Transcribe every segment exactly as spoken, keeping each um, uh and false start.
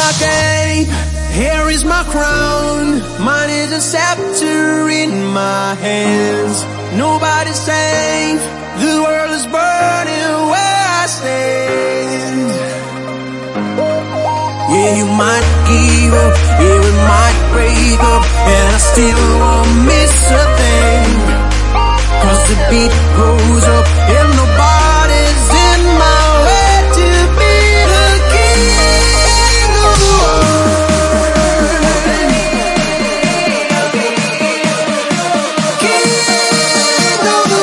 my gate, here is my crown, mine is a scepter in my hands. Nobody's safe, the world is burning where I stand. Yeah, you might give up, yeah, we might break up, and I still won't miss a thing. Cause the beat goes up, and nobody's in my way to be the king of the world. King of the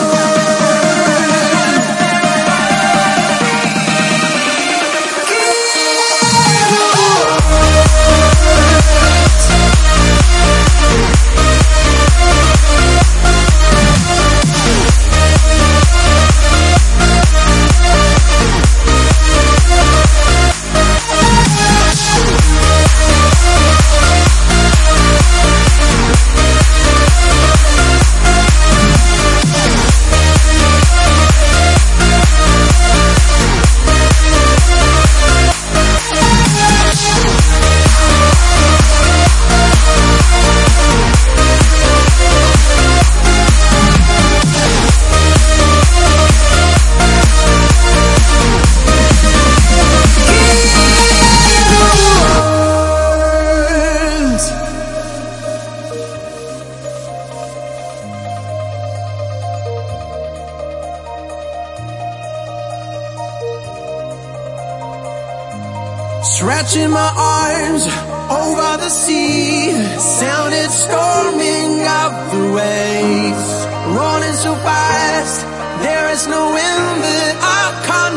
stretching my arms over the sea, sounded storming out the waves, running so fast, there is no wind that I can't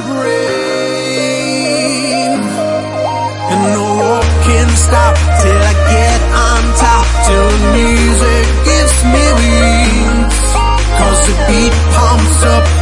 breathe, and no one can stop till I get on top, till the music gives me wings, cause the beat pumps up